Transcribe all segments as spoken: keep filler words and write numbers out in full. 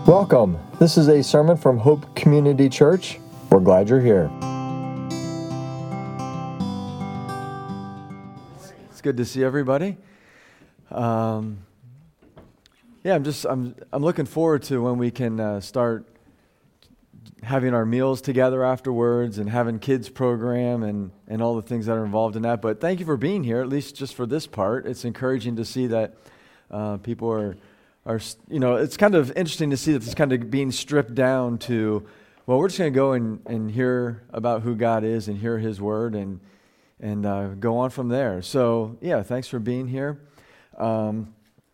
Welcome. This is a sermon from Hope Community Church. We're glad you're here. It's good to see everybody. Um, yeah, I'm just I'm I'm looking forward to when we can uh, start having our meals together afterwards and having kids program and, and all the things that are involved in that. But thank you for being here, at least just for this part. It's encouraging to see that uh, people are, are, you know, it's kind of interesting to see that it's kind of being stripped down to, well, we're just going to go and, and hear about who God is and hear His Word and and uh, go on from there. So, yeah, thanks for being here. Um,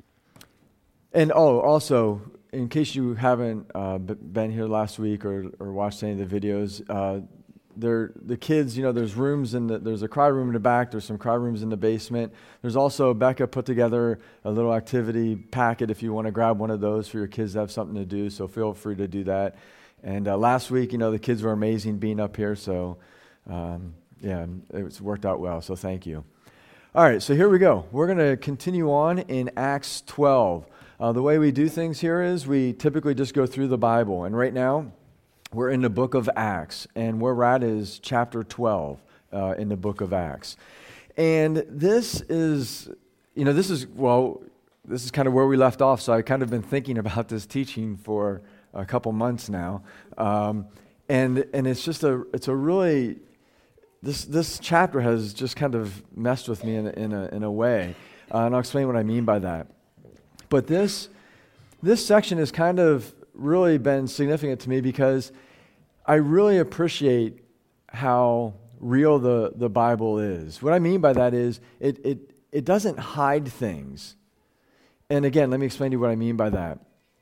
and, oh, also, in case you haven't uh, b- been here last week or, or watched any of the videos, uh, there the kids, you know, there's rooms in the, there's a cry room in the back, there's some cry rooms in the basement. There's also, Becca put together a little activity packet if you want to grab one of those for your kids to have something to do, so feel free to do that. And uh, last week, you know, the kids were amazing being up here, so um, yeah, it's worked out well, so thank you. All right, so here we go. We're going to continue on in Acts twelve. Uh, the way we do things here is we typically just go through the Bible. And right now, we're in the book of Acts. And where we're at is chapter twelve uh, in the book of Acts. And this is, you know, this is, well, this is kind of where we left off. So I kind of been thinking about this teaching for a couple months now. Um, and and it's just a, it's a really, this this chapter has just kind of messed with me in a, in a, in a way. Uh, and I'll explain what I mean by that. But this this section has kind of really been significant to me because I really appreciate how real the, the Bible is. What I mean by that is it, it it doesn't hide things. And again, let me explain to you what I mean by that.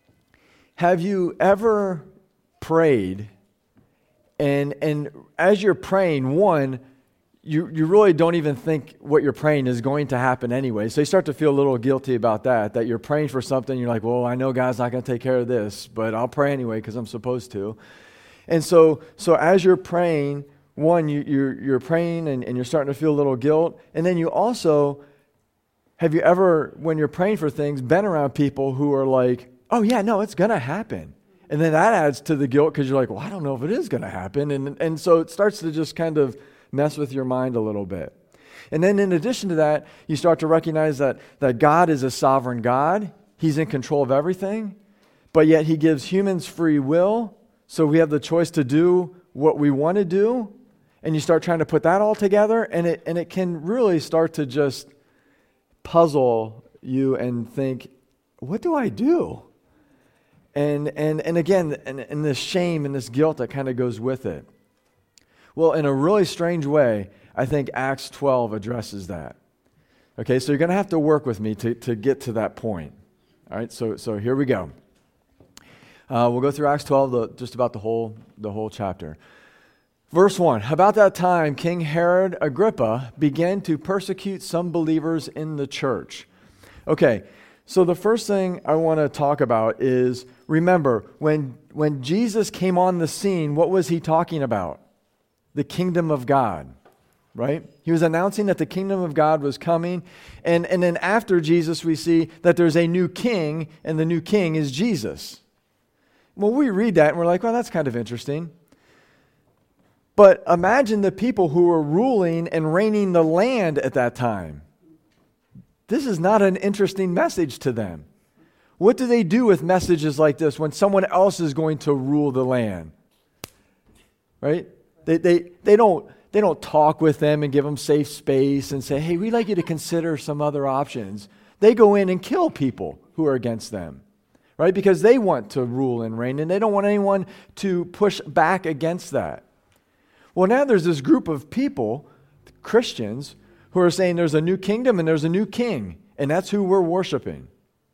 Have you ever prayed and and as you're praying, one, You you really don't even think what you're praying is going to happen anyway. So you start to feel a little guilty about that, that you're praying for something. You're like, well, I know God's not going to take care of this, but I'll pray anyway because I'm supposed to. And so so as you're praying, one, you, you're, you're praying and, and you're starting to feel a little guilt. And then you also, have you ever, when you're praying for things, been around people who are like, oh yeah, no, it's going to happen. And then that adds to the guilt because you're like, well, I don't know if it is going to happen. And And so it starts to just kind of mess with your mind a little bit. And then in addition to that, you start to recognize that, that God is a sovereign God. He's in control of everything, but yet He gives humans free will, so we have the choice to do what we want to do, and you start trying to put that all together, and it and it can really start to just puzzle you and think, what do I do? And and and again, and, and this shame and this guilt that kind of goes with it. Well, in a really strange way, I think Acts twelve addresses that. Okay, so you're going to have to work with me to, to get to that point. All right, so so here we go. Uh, we'll go through Acts twelve, the, just about the whole the whole chapter. Verse one, about that time, King Herod Agrippa began to persecute some believers in the church. Okay, so the first thing I want to talk about is, remember, when when Jesus came on the scene, what was He talking about? The kingdom of God, right? He was announcing that the kingdom of God was coming. And, and then after Jesus, we see that there's a new king, and the new king is Jesus. Well, we read that, and we're like, well, that's kind of interesting. But imagine the people who were ruling and reigning the land at that time. This is not an interesting message to them. What do they do with messages like this when someone else is going to rule the land? Right? They they they don't they don't talk with them and give them safe space and say, hey, we'd like you to consider some other options. They go in and kill people who are against them, right? Because they want to rule and reign, and they don't want anyone to push back against that. Well, now there's this group of people, Christians, who are saying there's a new kingdom and there's a new king, and that's who we're worshiping.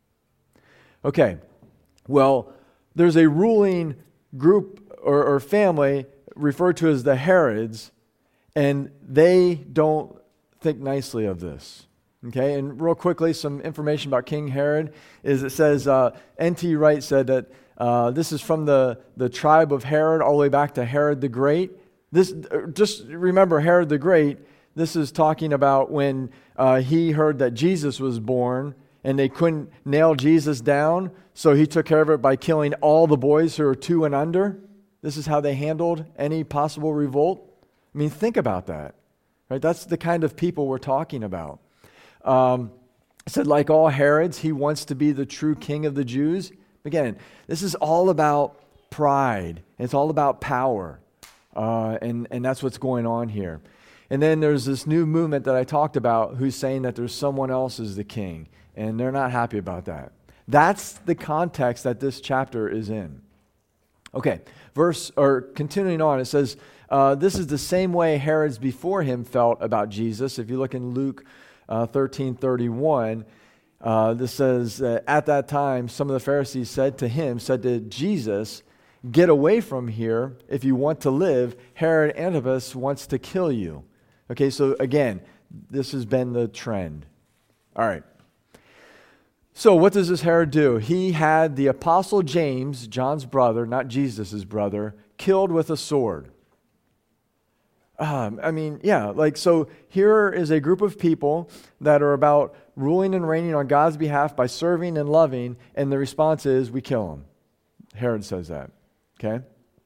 Okay, well, there's a ruling group or, or family referred to as the Herods, and they don't think nicely of this. Okay, and real quickly, some information about King Herod is it says, uh, N T Wright said that uh, this is from the, the tribe of Herod all the way back to Herod the Great. This, just remember Herod the Great, this is talking about when uh, he heard that Jesus was born, and they couldn't nail Jesus down, so he took care of it by killing all the boys who are two and under. This is how they handled any possible revolt. I mean, think about that. Right? That's the kind of people we're talking about. Um, it said, like all Herods, he wants to be the true king of the Jews. Again, this is all about pride. It's all about power. Uh, and, and that's what's going on here. And then there's this new movement that I talked about who's saying that there's someone else as the king. And they're not happy about that. That's the context that this chapter is in. Okay, verse, or continuing on, it says, uh, this is the same way Herods before him felt about Jesus. If you look in Luke uh, thirteen thirty-one, uh, this says, uh, at that time, some of the Pharisees said to him, said to Jesus, get away from here if you want to live. Herod Antipas wants to kill you. Okay, so again, this has been the trend. All right. So what does this Herod do? He had the apostle James, John's brother, not Jesus' brother, killed with a sword. Um, I mean, yeah, like, so here is a group of people that are about ruling and reigning on God's behalf by serving and loving, and the response is, we kill them. Herod says that, okay?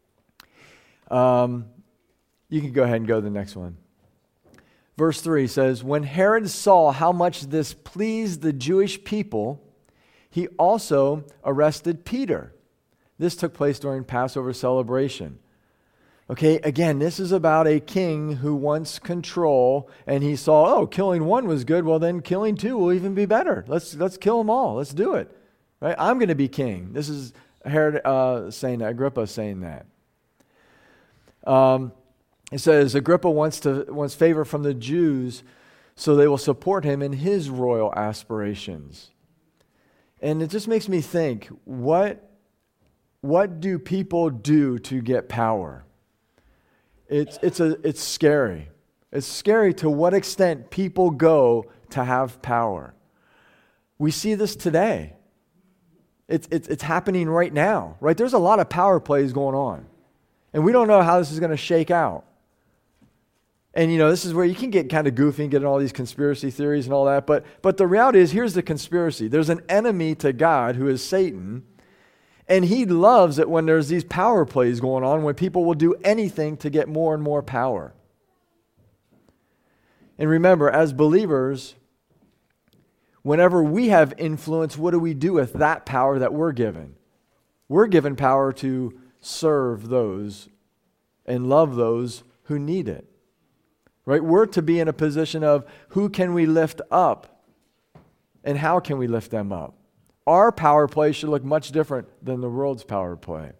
Um, you can go ahead and go to the next one. Verse three says, when Herod saw how much this pleased the Jewish people, he also arrested Peter. This took place during Passover celebration. Okay, again, this is about a king who wants control, and he saw, oh, killing one was good, well then killing two will even be better. Let's let's kill them all. Let's do it. Right? I'm going to be king. This is Herod uh, saying that, Agrippa saying that. Um. It says Agrippa wants to wants favor from the Jews, so they will support him in his royal aspirations. And it just makes me think, what, what do people do to get power? It's it's a it's scary. It's scary to what extent people go to have power. We see this today. It's it's it's happening right now. Right? There's a lot of power plays going on. And we don't know how this is going to shake out. And, you know, this is where you can get kind of goofy and get in all these conspiracy theories and all that. But, but the reality is, here's the conspiracy. There's an enemy to God who is Satan. And he loves it when there's these power plays going on, when people will do anything to get more and more power. And remember, as believers, whenever we have influence, what do we do with that power that we're given? We're given power to serve those and love those who need it. Right? We're to be in a position of who can we lift up and how can we lift them up. Our power play should look much different than the world's power play.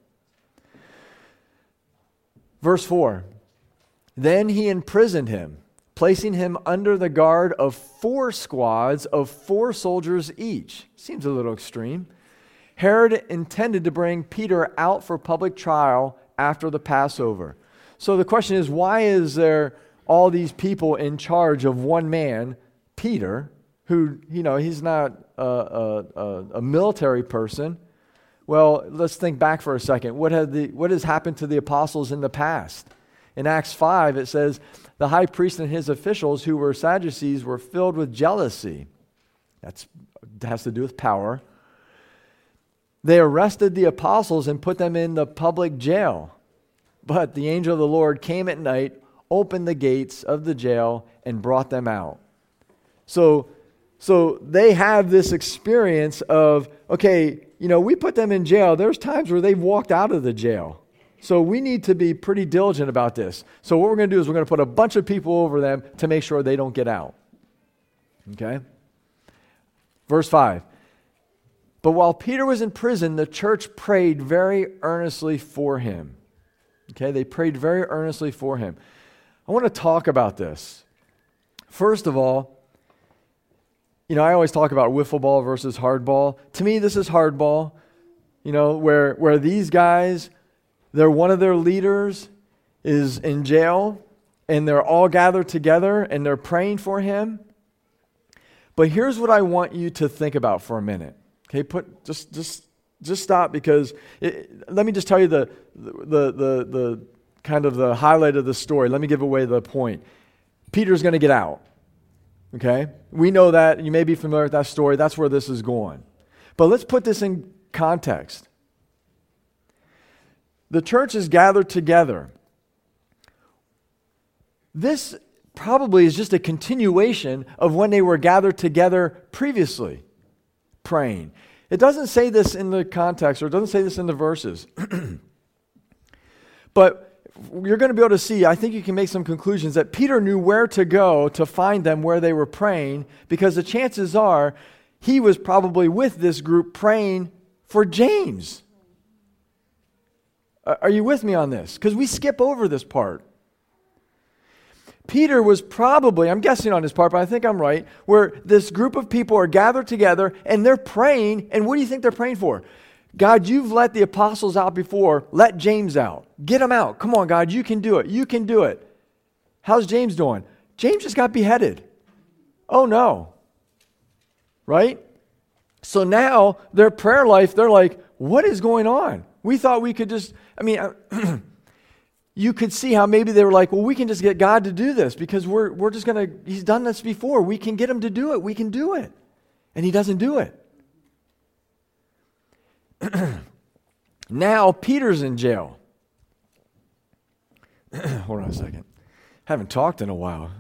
Verse four, then he imprisoned him, placing him under the guard of four squads of four soldiers each. Seems a little extreme. Herod intended to bring Peter out for public trial after the Passover. So the question is, why is there all these people in charge of one man, Peter, who, you know, he's not a, a, a military person? Well, let's think back for a second. What had the what has happened to the apostles in the past? In Acts five, it says, the high priest and his officials, who were Sadducees, were filled with jealousy. That's, that has to do with power. They arrested the apostles and put them in the public jail. But the angel of the Lord came at night, opened the gates of the jail, and brought them out. So, so they have this experience of, okay, you know, we put them in jail. There's times where they've walked out of the jail. So we need to be pretty diligent about this. So what we're going to do is we're going to put a bunch of people over them to make sure they don't get out. Okay? Verse five. But while Peter was in prison, the church prayed very earnestly for him. Okay? They prayed very earnestly for him. I want to talk about this. First of all, you know, I always talk about wiffle ball versus hardball. To me, this is hardball, you know, where, where these guys, they're one of their leaders is in jail, and they're all gathered together, and they're praying for him. But here's what I want you to think about for a minute. Okay, put just just just stop, because it, let me just tell you the the the the kind of the highlight of the story. Let me give away the point. Peter's going to get out. Okay? We know that. You may be familiar with that story. That's where this is going. But let's put this in context. The church is gathered together. This probably is just a continuation of when they were gathered together previously, praying. It doesn't say this in the context, or it doesn't say this in the verses. But you're going to be able to see, I think you can make some conclusions, that Peter knew where to go to find them where they were praying, because the chances are he was probably with this group praying for James. Are you with me on this? Because we skip over this part. Peter was probably, I'm guessing on his part, but I think I'm right, where this group of people are gathered together and they're praying, and what do you think they're praying for? God, you've let the apostles out before. Let James out. Get him out. Come on, God, you can do it. You can do it. How's James doing? James just got beheaded. Oh, no. Right? So now their prayer life, they're like, what is going on? We thought we could just, I mean, you could see how maybe they were like, well, we can just get God to do this because we're, we're just going to, he's done this before. We can get him to do it. We can do it. And he doesn't do it. Now Peter's in jail. Hold on a second. Haven't talked in a while.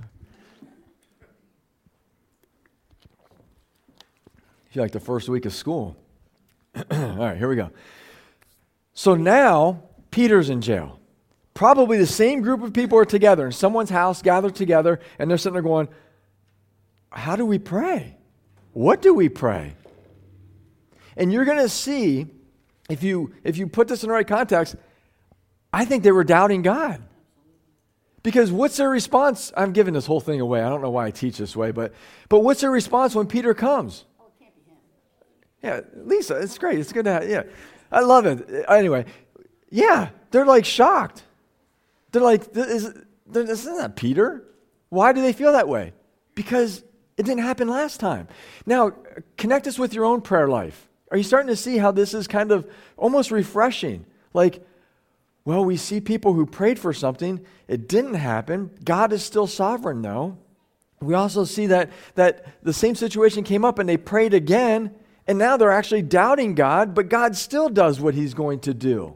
I feel like the first week of school. All right, here we go. So now Peter's in jail. Probably the same group of people are together in someone's house, gathered together, and they're sitting there going, how do we pray? What do we pray? And you're going to see, if you if you put this in the right context, I think they were doubting God. Because what's their response? I'm giving this whole thing away. I don't know why I teach this way, but but what's their response when Peter comes? Oh, it can't be him. Yeah, Lisa, it's great. It's good to have, yeah. I love it. Anyway, yeah, they're like shocked. They're like, this, this isn't Peter. Why do they feel that way? Because it didn't happen last time. Now, connect this with your own prayer life. Are you starting to see how this is kind of almost refreshing? Like, well, we see people who prayed for something. It didn't happen. God is still sovereign, though. We also see that, that the same situation came up and they prayed again, and now they're actually doubting God, but God still does what he's going to do.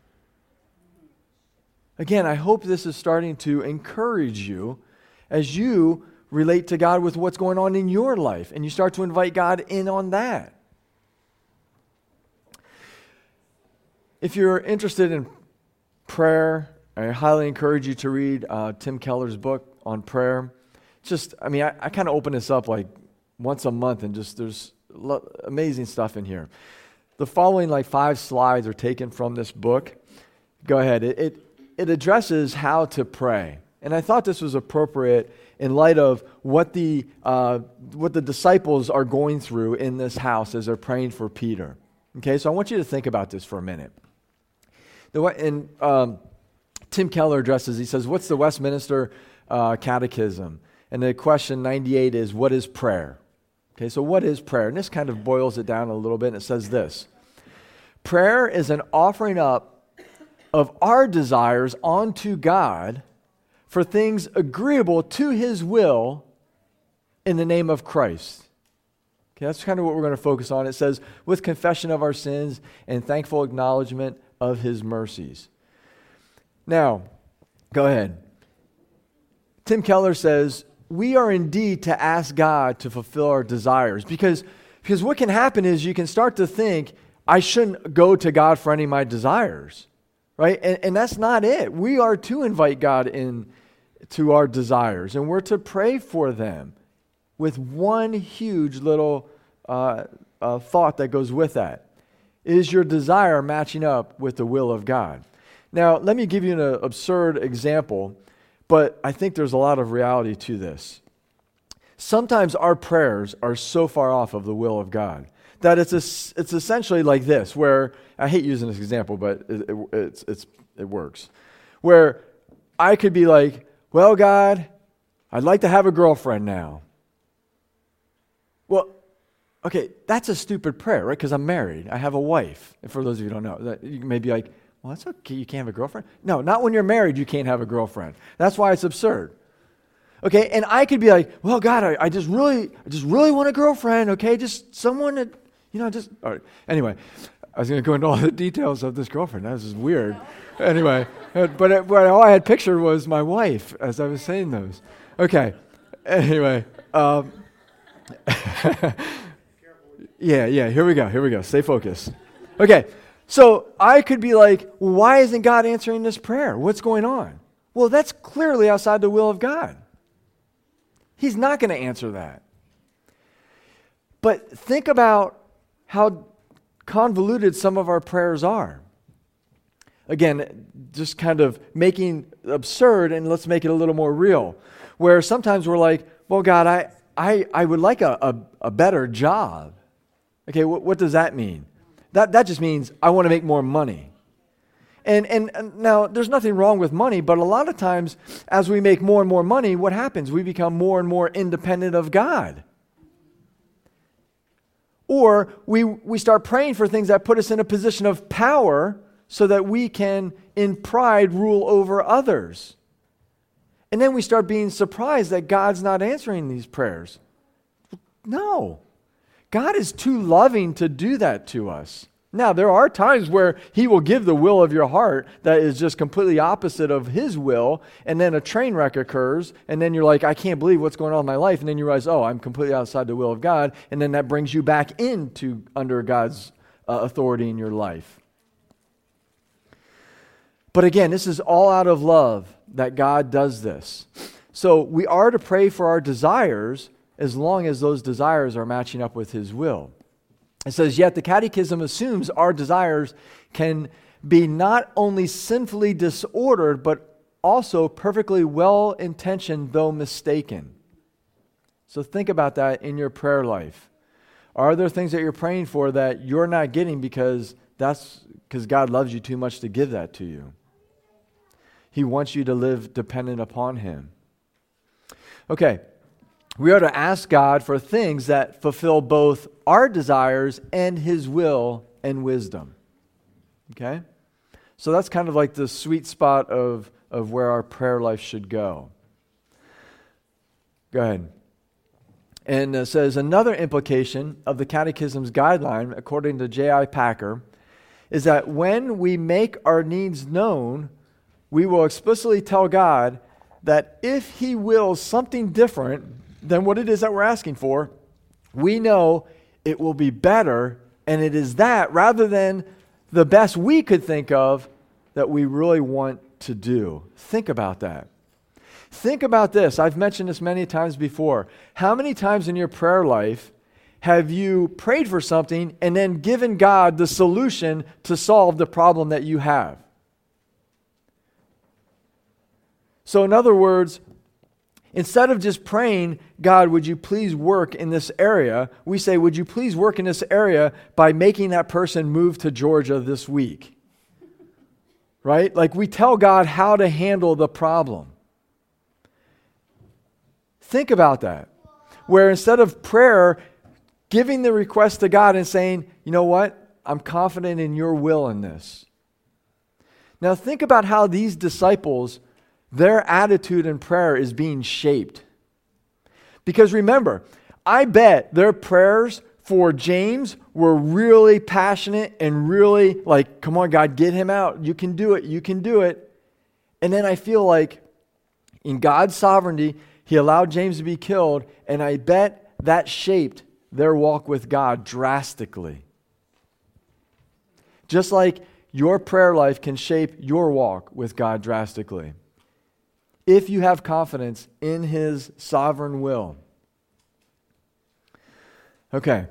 Again, I hope this is starting to encourage you as you relate to God with what's going on in your life, and you start to invite God in on that. If you're interested in prayer, I highly encourage you to read uh, Tim Keller's book on prayer. Just, I mean, I, I kind of open this up like once a month, and just there's lo- amazing stuff in here. The following like five slides are taken from this book. Go ahead. It, it it addresses how to pray, and I thought this was appropriate in light of what the uh, what the disciples are going through in this house as they're praying for Peter. Okay, so I want you to think about this for a minute. The and um, Tim Keller addresses. He says, "What's the Westminster uh, Catechism?" And the question ninety-eight is, "What is prayer?" Okay, so what is prayer? And this kind of boils it down a little bit. And it says this: prayer is an offering up of our desires onto God for things agreeable to his will in the name of Christ. Okay, that's kind of what we're going to focus on. It says, with confession of our sins and thankful acknowledgement of his mercies. Now, go ahead. Tim Keller says, we are indeed to ask God to fulfill our desires, because, because what can happen is you can start to think, I shouldn't go to God for any of my desires, right? And, and that's not it. We are to invite God in to our desires, and we're to pray for them with one huge little uh, uh, thought that goes with that. Is your desire matching up with the will of God? Now, let me give you an absurd example, but I think there's a lot of reality to this. Sometimes our prayers are so far off of the will of God that it's a, it's essentially like this, where, I hate using this example, but it, it, it's, it's, it works, where I could be like, well, God, I'd like to have a girlfriend now. Well, okay, that's a stupid prayer, right? Because I'm married. I have a wife. And for those of you who don't know, that you may be like, well, that's okay. You can't have a girlfriend. No, not when you're married, you can't have a girlfriend. That's why it's absurd. Okay, and I could be like, well, God, I, I just really, I just really want a girlfriend, okay? Just someone that, you know, just, all right. Anyway, I was going to go into all the details of this girlfriend. That was just weird. Anyway, but, but all I had pictured was my wife as I was saying those. Okay, anyway. Um, yeah, yeah, here we go, here we go. Stay focused. Okay, so I could be like, well, why isn't God answering this prayer? What's going on? Well, that's clearly outside the will of God. He's not going to answer that. But think about how convoluted some of our prayers are. Again, just kind of making absurd, and let's make it a little more real. Where sometimes we're like, well, God, I I, I would like a, a, a better job. Okay, wh- what does that mean? That that just means I want to make more money. And, and and now, there's nothing wrong with money, but a lot of times, as we make more and more money, what happens? We become more and more independent of God. Or we we start praying for things that put us in a position of power so that we can, in pride, rule over others. And then we start being surprised that God's not answering these prayers. No. God is too loving to do that to us. Now, there are times where He will give the will of your heart that is just completely opposite of His will, and then a train wreck occurs, and then you're like, I can't believe what's going on in my life, and then you realize, oh, I'm completely outside the will of God, and then that brings you back into under God's uh, authority in your life. But again, this is all out of love that God does this. So we are to pray for our desires as long as those desires are matching up with His will. It says, yet the Catechism assumes our desires can be not only sinfully disordered, but also perfectly well-intentioned, though mistaken. So think about that in your prayer life. Are there things that you're praying for that you're not getting because that's because God loves you too much to give that to you? He wants you to live dependent upon Him. Okay. We are to ask God for things that fulfill both our desires and His will and wisdom. Okay? So that's kind of like the sweet spot of, of where our prayer life should go. Go ahead. And it says, another implication of the Catechism's guideline, according to J I Packer, is that when we make our needs known, we will explicitly tell God that if He wills something different than what it is that we're asking for, we know it will be better, and it is that rather than the best we could think of that we really want to do. Think about that. Think about this. I've mentioned this many times before. How many times in your prayer life have you prayed for something and then given God the solution to solve the problem that you have? So in other words, instead of just praying, God, would you please work in this area? We say, would you please work in this area by making that person move to Georgia this week? Right? Like we tell God how to handle the problem. Think about that. Where instead of prayer, giving the request to God and saying, you know what? I'm confident in your will in this. Now think about how these disciples, their attitude in prayer is being shaped. Because remember, I bet their prayers for James were really passionate and really like, come on, God, get him out. You can do it. You can do it. And then I feel like in God's sovereignty, He allowed James to be killed, and I bet that shaped their walk with God drastically. Just like your prayer life can shape your walk with God drastically. If you have confidence in His sovereign will. Okay.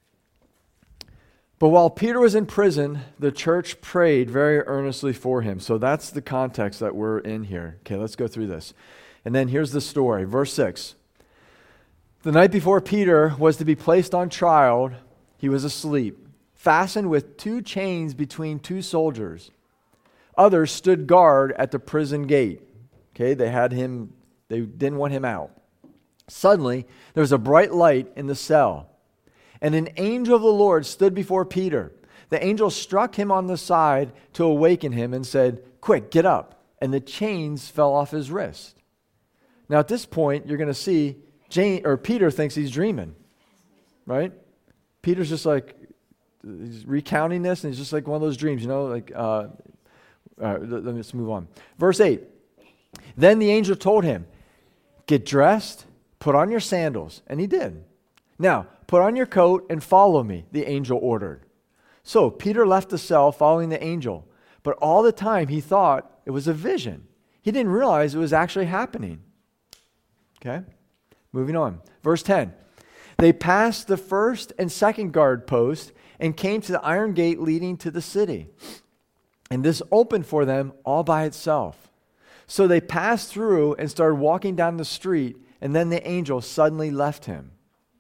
But while Peter was in prison, the church prayed very earnestly for him. So that's the context that we're in here. Okay, let's go through this. And then here's the story. Verse six. The night before Peter was to be placed on trial, he was asleep, fastened with two chains between two soldiers. Others stood guard at the prison gate. Okay, they had him, they didn't want him out. Suddenly, there was a bright light in the cell, and an angel of the Lord stood before Peter. The angel struck him on the side to awaken him and said, "Quick, get up." And the chains fell off his wrist. Now, at this point, you're going to see Jane, or Peter thinks he's dreaming, right? Peter's just like, he's recounting this, and he's just like one of those dreams, you know, like, uh, all right, let, let's move on. Verse eight, then the angel told him, get dressed, put on your sandals, and he did. Now, put on your coat and follow me, the angel ordered. So Peter left the cell following the angel, but all the time he thought it was a vision. He didn't realize it was actually happening. Okay, moving on. Verse ten. They passed the first and second guard post and came to the iron gate leading to the city. And this opened for them all by itself. So they passed through and started walking down the street, and then the angel suddenly left him.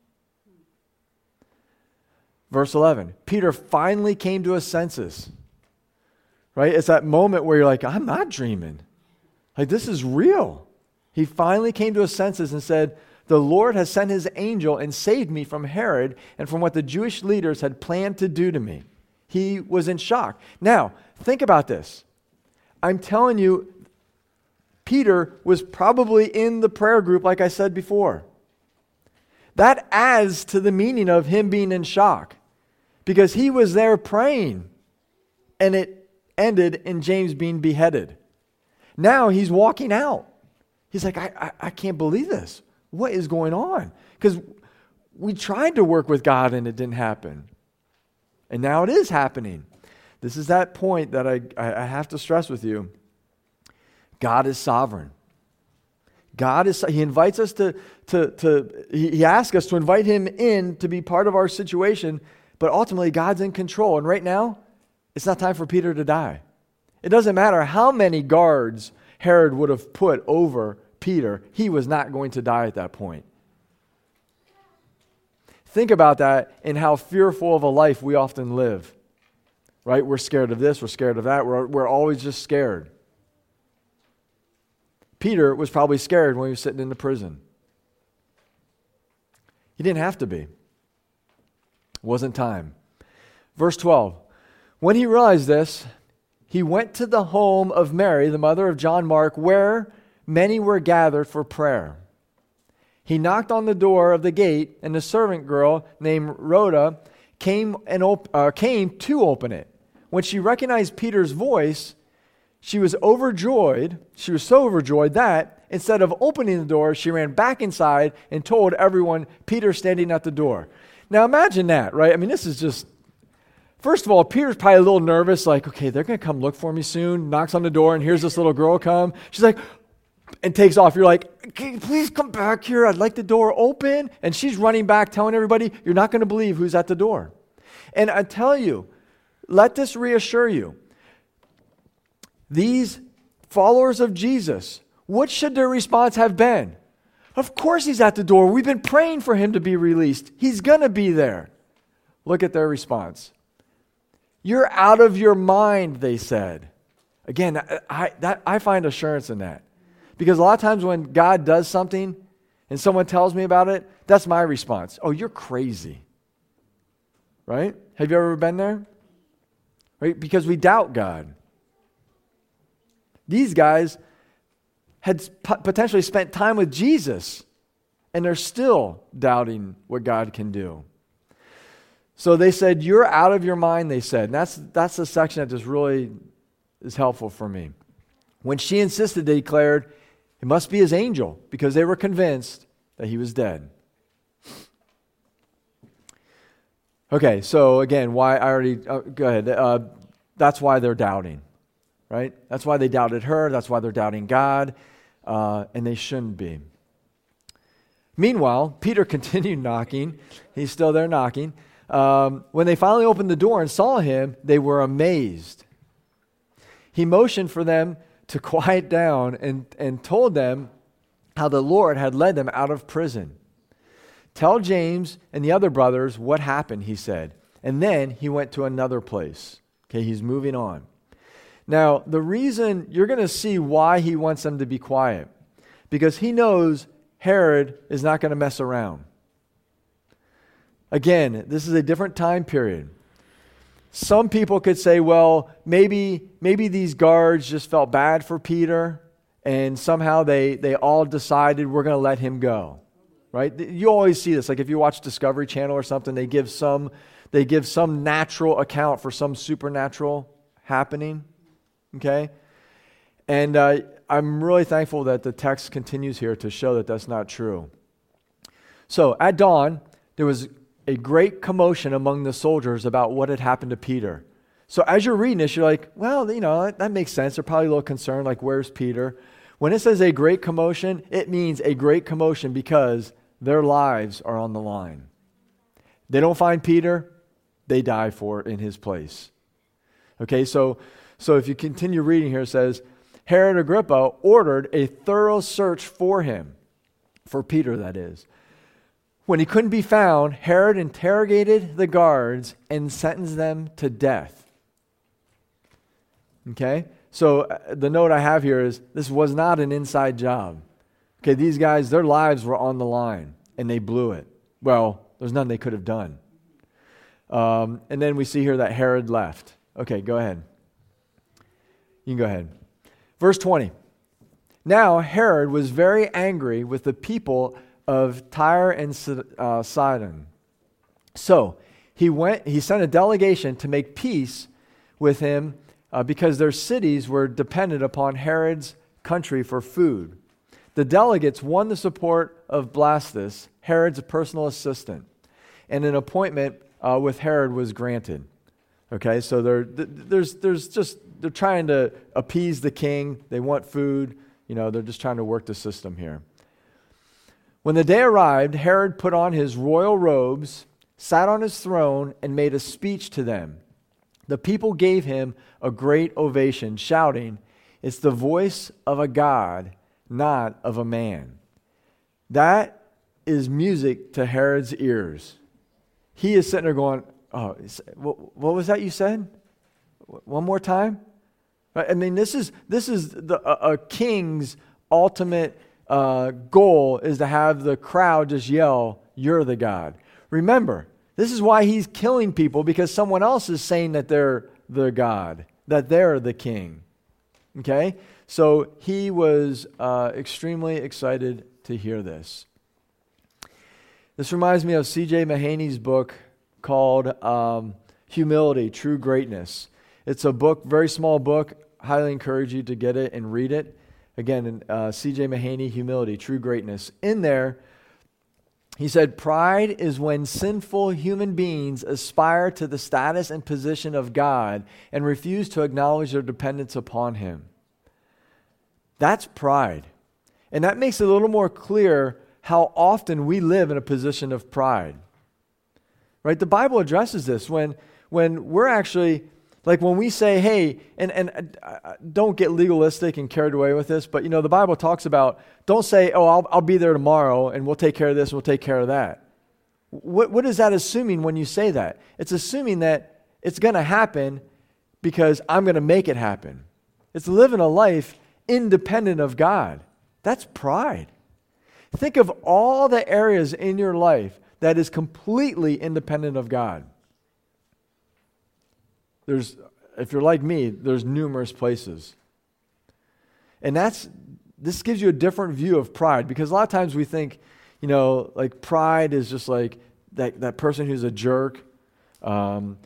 Verse eleven. Peter finally came to his senses. Right? It's that moment where you're like, I'm not dreaming. Like, this is real. He finally came to his senses and said, the Lord has sent his angel and saved me from Herod and from what the Jewish leaders had planned to do to me. He was in shock. Now, think about this. I'm telling you, Peter was probably in the prayer group, like I said before. That adds to the meaning of him being in shock, because he was there praying, and it ended in James being beheaded. Now he's walking out. He's like, I, I, I can't believe this. What is going on? Because we tried to work with God and it didn't happen. And now it is happening. This is that point that I, I have to stress with you. God is sovereign. God is, he invites us to, to, to he, he asks us to invite him in to be part of our situation, but ultimately God's in control. And right now, it's not time for Peter to die. It doesn't matter how many guards Herod would have put over Peter, he was not going to die at that point. Think about that and how fearful of a life we often live. Right? We're scared of this, we're scared of that, we're, we're always just scared. Peter was probably scared when he was sitting in the prison. He didn't have to be. It wasn't time. Verse twelve. When he realized this, he went to the home of Mary, the mother of John Mark, where many were gathered for prayer. He knocked on the door of the gate, and a servant girl named Rhoda came, and op- uh, came to open it. When she recognized Peter's voice, she was overjoyed. She was so overjoyed that instead of opening the door, she ran back inside and told everyone Peter's standing at the door. Now imagine that, right? I mean, this is just, first of all, Peter's probably a little nervous, like, okay, they're going to come look for me soon. Knocks on the door, and here's this little girl come. She's like, and takes off. You're like, can you please come back here? I'd like the door open. And she's running back, telling everybody, you're not going to believe who's at the door. And I tell you, let this reassure you. These followers of Jesus, what should their response have been? Of course he's at the door. We've been praying for him to be released. He's going to be there. Look at their response. You're out of your mind, they said. Again, I, that, I find assurance in that. Because a lot of times when God does something and someone tells me about it, that's my response. Oh, you're crazy. Right? Have you ever been there? Right? Because we doubt God. These guys had p- potentially spent time with Jesus, and they're still doubting what God can do. So they said, you're out of your mind, they said. And that's, that's the section that just really is helpful for me. When she insisted, they declared, it must be his angel, because they were convinced that he was dead. Okay, so again, why I already, uh, go ahead. Uh, that's why they're doubting, right? That's why they doubted her. That's why they're doubting God, uh, and they shouldn't be. Meanwhile, Peter continued knocking. He's still there knocking. Um, when they finally opened the door and saw him, they were amazed. He motioned for them to quiet down and, and told them how the Lord had led them out of prison. Tell James and the other brothers what happened, he said. And then he went to another place. Okay, he's moving on. Now, the reason, you're going to see why he wants them to be quiet. Because he knows Herod is not going to mess around. Again, this is a different time period. Some people could say, well, maybe maybe these guards just felt bad for Peter and somehow they, they all decided we're going to let him go, right? You always see this. Like if you watch Discovery Channel or something, they give some, they give some natural account for some supernatural happening, okay? And uh, I'm really thankful that the text continues here to show that that's not true. So at dawn, there was a great commotion among the soldiers about what had happened to Peter. So as you're reading this, you're like, well, you know, that makes sense. They're probably a little concerned, like, where's Peter? When it says a great commotion, it means a great commotion because their lives are on the line. They don't find Peter, they die for it in his place. Okay, so, so if you continue reading here, it says, Herod Agrippa ordered a thorough search for him, for Peter, that is. When he couldn't be found, Herod interrogated the guards and sentenced them to death. Okay? So uh, the note I have here is this was not an inside job. Okay, these guys, their lives were on the line, and they blew it. Well, there's nothing they could have done. Um, and then we see here that Herod left. Okay, go ahead. You can go ahead. Verse twenty. Now Herod was very angry with the people of Tyre and uh, Sidon. So he went. He sent a delegation to make peace with him uh, because their cities were dependent upon Herod's country for food. The delegates won the support of Blastus, Herod's personal assistant, and an appointment uh, with Herod was granted. Okay, so they're, there's there's just they're trying to appease the king. They want food. You know, they're just trying to work the system here. When the day arrived, Herod put on his royal robes, sat on his throne, and made a speech to them. The people gave him a great ovation, shouting, "It's the voice of a God, not of a man." That is music to Herod's ears. He is sitting there going, oh, what was that you said? One more time? I mean, this is this is the, a, a king's ultimate uh, goal is to have the crowd just yell, "You're the God." Remember, this is why he's killing people, because someone else is saying that they're the God, that they're the king. Okay? So he was uh, extremely excited to hear this. This reminds me of C J Mahaney's book called um, Humility, True Greatness. It's a book, very small book. Highly encourage you to get it and read it. Again, uh, C J Mahaney, Humility, True Greatness. In there, he said, pride is when sinful human beings aspire to the status and position of God and refuse to acknowledge their dependence upon Him. That's pride. And that makes it a little more clear how often we live in a position of pride. Right? The Bible addresses this when when we're actually, like when we say, hey, and, and uh, don't get legalistic and carried away with this, but you know, the Bible talks about, don't say, oh, I'll, I'll be there tomorrow and we'll take care of this and we'll take care of that. What, what is that assuming when you say that? It's assuming that it's going to happen because I'm going to make it happen. It's living a life independent of God. That's pride. Think of all the areas in your life that is completely independent of God. There's, if you're like me, there's numerous places. And that's, this gives you a different view of pride, because a lot of times we think, you know, like pride is just like that, that person who's a jerk. Um,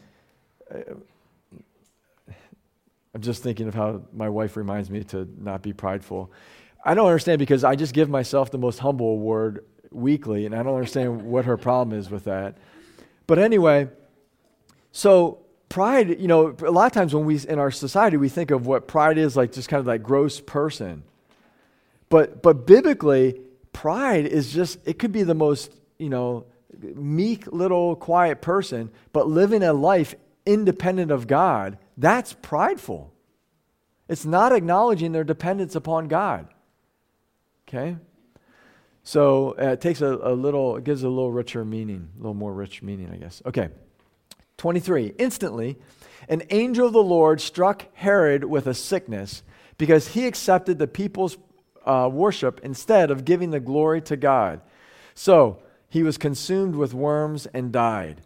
I'm just thinking of how my wife reminds me to not be prideful. I don't understand, because I just give myself the most humble award weekly, and I don't understand what her problem is with that. But anyway, so pride, you know, a lot of times when we, in our society, we think of what pride is, like just kind of that gross person. But but biblically, pride is just, it could be the most, you know, meek little quiet person, but living a life independent of God. That's prideful. It's not acknowledging their dependence upon God. Okay? So uh, it takes a, a little, it gives a little richer meaning, a little more rich meaning, I guess. Okay. twenty-three. Instantly, an angel of the Lord struck Herod with a sickness because he accepted the people's uh, worship instead of giving the glory to God. So he was consumed with worms and died.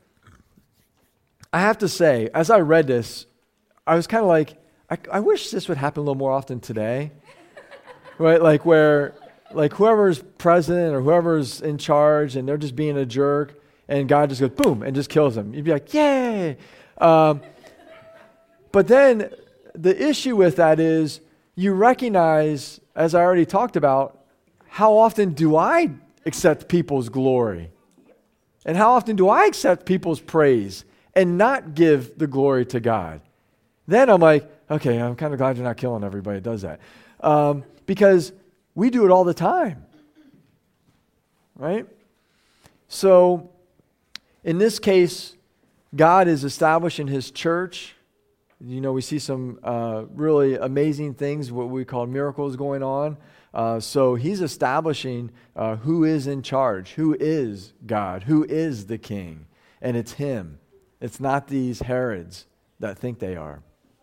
I have to say, as I read this, I was kind of like, I, I wish this would happen a little more often today. right? Like where, like whoever's president or whoever's in charge and they're just being a jerk and God just goes, boom, and just kills them. You'd be like, yay. Um, but then the issue with that is you recognize, as I already talked about, how often do I accept people's glory? And how often do I accept people's praise and not give the glory to God? Then I'm like, okay, I'm kind of glad you're not killing everybody that does that. Um, because we do it all the time. Right? So, in this case, God is establishing His church. You know, we see some uh, really amazing things, what we call miracles going on. Uh, so He's establishing uh, who is in charge, who is God, who is the King. And it's Him. It's not these Herods that think they are.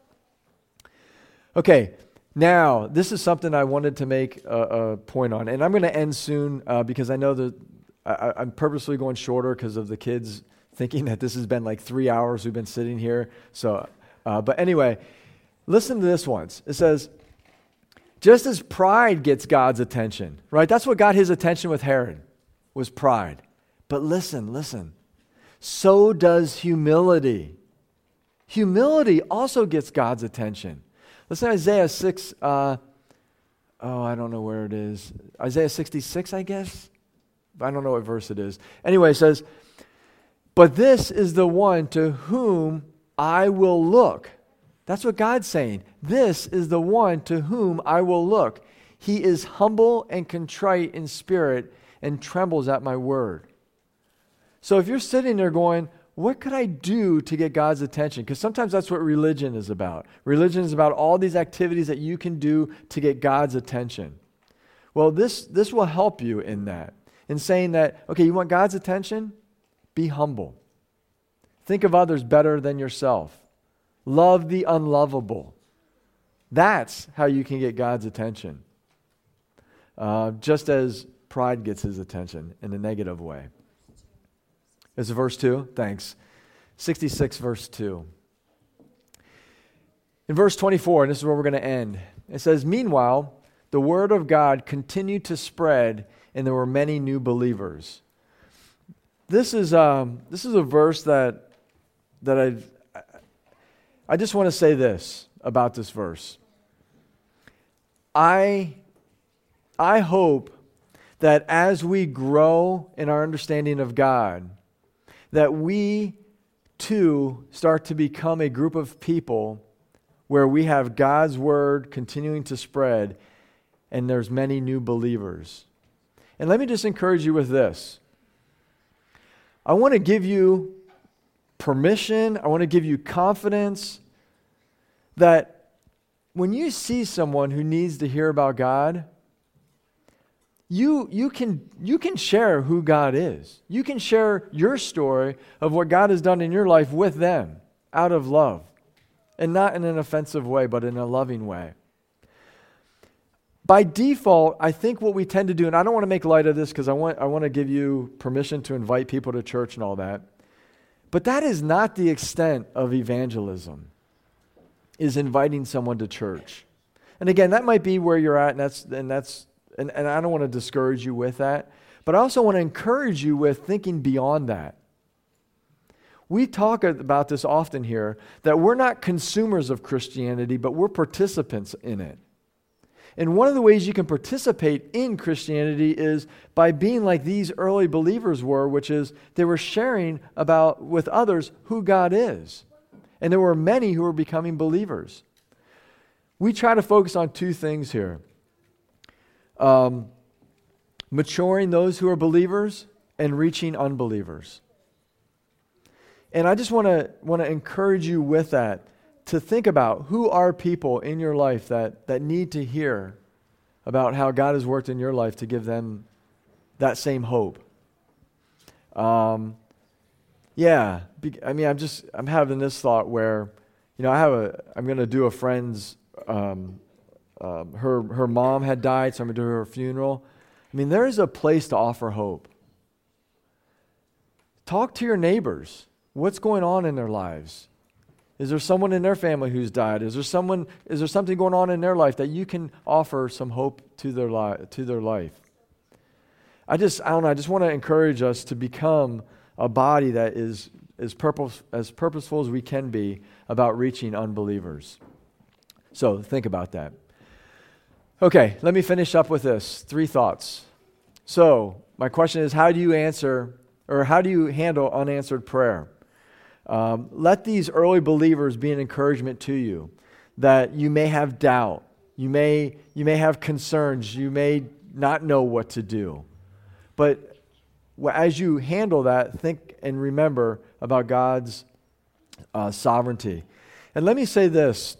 Okay, now, this is something I wanted to make a, a point on. And I'm going to end soon uh, because I know that I, I'm purposely going shorter because of the kids thinking that this has been like three hours we've been sitting here. So... Uh, but anyway, listen to this once. It says, just as pride gets God's attention, right? That's what got His attention with Herod, was pride. But listen, listen. So does humility. Humility also gets God's attention. Listen to Isaiah six. Uh, oh, I don't know where it is. Isaiah sixty-six, I guess? I don't know what verse it is. Anyway, it says, but this is the one to whom I will look. That's what God's saying. This is the one to whom I will look. He is humble and contrite in spirit and trembles at my word. So if you're sitting there going, what could I do to get God's attention? Because sometimes that's what religion is about. Religion is about all these activities that you can do to get God's attention. Well, this, this will help you in that. In saying that, okay, you want God's attention? Be humble. Think of others better than yourself. Love the unlovable. That's how you can get God's attention. Uh, just as pride gets His attention in a negative way. Is it verse two? Thanks. sixty-six, verse two. In verse twenty-four, and this is where we're going to end, it says, meanwhile, the word of God continued to spread, and there were many new believers. This is um, this is a verse that that I've, I just want to say this about this verse. I, I hope that as we grow in our understanding of God, that we too start to become a group of people where we have God's word continuing to spread and there's many new believers. And let me just encourage you with this. I want to give you permission, I want to give you confidence that when you see someone who needs to hear about God, you, you, can, you can share who God is. You can share your story of what God has done in your life with them out of love. And not in an offensive way, but in a loving way. By default, I think what we tend to do, and I don't want to make light of this because I want, I want to give you permission to invite people to church and all that, but that is not the extent of evangelism, is inviting someone to church. And again, that might be where you're at, and that's and that's and, and I don't want to discourage you with that, but I also want to encourage you with thinking beyond that. We talk about this often here, that we're not consumers of Christianity, but we're participants in it. And one of the ways you can participate in Christianity is by being like these early believers were, which is they were sharing about with others who God is. And there were many who were becoming believers. We try to focus on two things here. Um, maturing those who are believers and reaching unbelievers. And I just want to want to encourage you with that, to think about who are people in your life that, that need to hear about how God has worked in your life to give them that same hope. Um, yeah, be, I mean, I'm just, I'm having this thought where, you know, I have a, I'm going to do a friend's, um, um, her, her mom had died, so I'm going to do her funeral. I mean, there is a place to offer hope. Talk to your neighbors. What's going on in their lives? Is there someone in their family who's died? Is there someone? Is there something going on in their life that you can offer some hope to their li- to their life? I just, I don't know. I just want to encourage us to become a body that is as purpose as purposeful as we can be about reaching unbelievers. So think about that. Okay, let me finish up with this. Three thoughts. So my question is, how do you answer, or how do you handle unanswered prayer? Um, let these early believers be an encouragement to you that you may have doubt, you may you may have concerns, you may not know what to do. But as you handle that, think and remember about God's uh, sovereignty. And let me say this,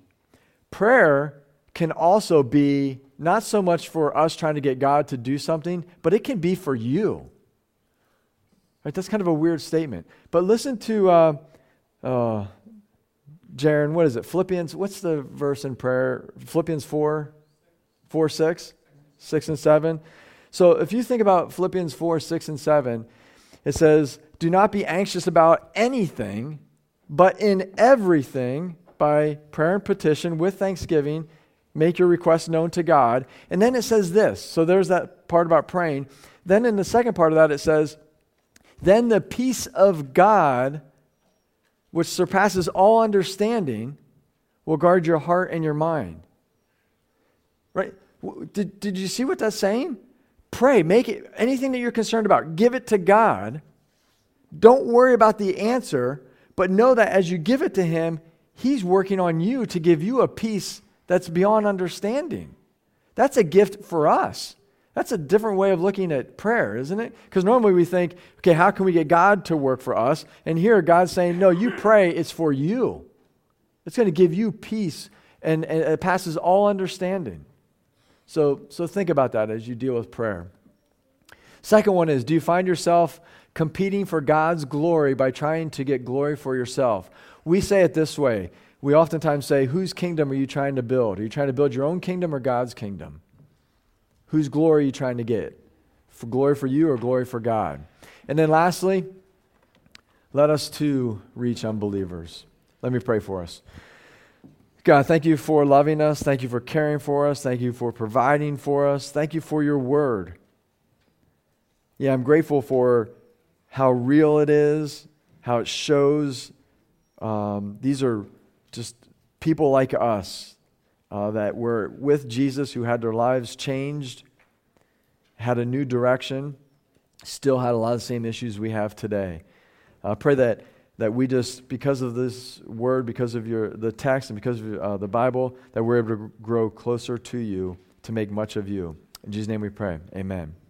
prayer can also be not so much for us trying to get God to do something, but it can be for you. Right? That's kind of a weird statement. But listen to, uh, uh, Jaron, what is it? Philippians, what's the verse in prayer? Philippians four, four, six, six and seven. So if you think about Philippians four, six and seven, it says, do not be anxious about anything, but in everything, by prayer and petition with thanksgiving, make your requests known to God. And then it says this. So there's that part about praying. Then in the second part of that, it says, then the peace of God, which surpasses all understanding, will guard your heart and your mind. Right? Did, did you see what that's saying? Pray. Make it anything that you're concerned about. Give it to God. Don't worry about the answer, but know that as you give it to Him, He's working on you to give you a peace that's beyond understanding. That's a gift for us. That's a different way of looking at prayer, isn't it? Because normally we think, okay, how can we get God to work for us? And here God's saying, no, you pray, it's for you. It's going to give you peace, and, and it passes all understanding. So, so think about that as you deal with prayer. Second one is, do you find yourself competing for God's glory by trying to get glory for yourself? We say it this way. We oftentimes say, whose kingdom are you trying to build? Are you trying to build your own kingdom or God's kingdom? Whose glory are you trying to get? For glory for you or glory for God? And then lastly, let us too reach unbelievers. Let me pray for us. God, thank you for loving us. Thank you for caring for us. Thank you for providing for us. Thank you for your word. Yeah, I'm grateful for how real it is, how it shows. Um, these are just people like us uh, that were with Jesus, who had their lives changed, had a new direction, still had a lot of the same issues we have today. I uh, pray that that we just, because of this word, because of your the text, and because of uh, the Bible, that we're able to grow closer to you, to make much of you. In Jesus' name we pray. Amen.